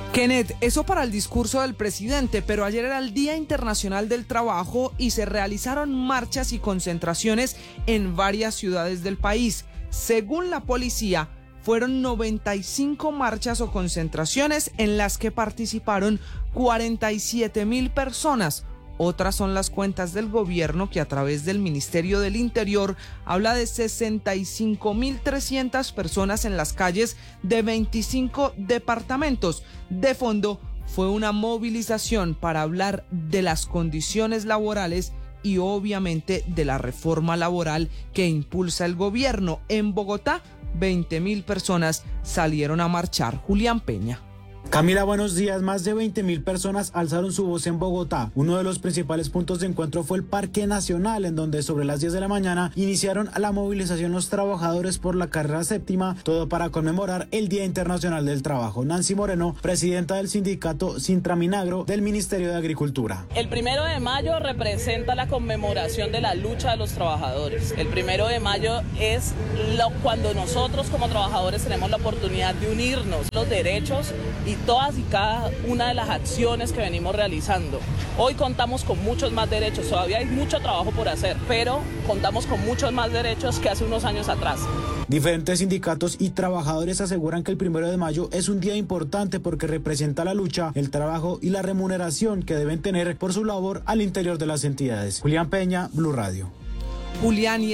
Kenneth, eso para el discurso del presidente, pero ayer era el Día Internacional del Trabajo y se realizaron marchas y concentraciones en varias ciudades del país. Según la policía, fueron 95 marchas o concentraciones en las que participaron 47,000 personas. Otras son las cuentas del gobierno que a través del Ministerio del Interior habla de 65,300 personas en las calles de 25 departamentos. De fondo fue una movilización para hablar de las condiciones laborales y obviamente de la reforma laboral que impulsa el gobierno. En Bogotá, 20,000 personas salieron a marchar. Julián Peña. Camila, buenos días. Más de 20,000 personas alzaron su voz en Bogotá. Uno de los principales puntos de encuentro fue el Parque Nacional, en donde sobre las 10 de la mañana iniciaron la movilización los trabajadores por la carrera séptima, todo para conmemorar el Día Internacional del Trabajo. Nancy Moreno, presidenta del sindicato Sintraminagro del Ministerio de Agricultura. El 1 de mayo representa la conmemoración de la lucha de los trabajadores. El 1 de mayo es cuando nosotros como trabajadores tenemos la oportunidad de unirnos, los derechos y todas y cada una de las acciones que venimos realizando. Hoy contamos con muchos más derechos, todavía hay mucho trabajo por hacer, pero contamos con muchos más derechos que hace unos años atrás. Diferentes sindicatos y trabajadores aseguran que el 1 de mayo es un día importante porque representa la lucha, el trabajo y la remuneración que deben tener por su labor al interior de las entidades. Julián Peña, Blue Radio. Julián,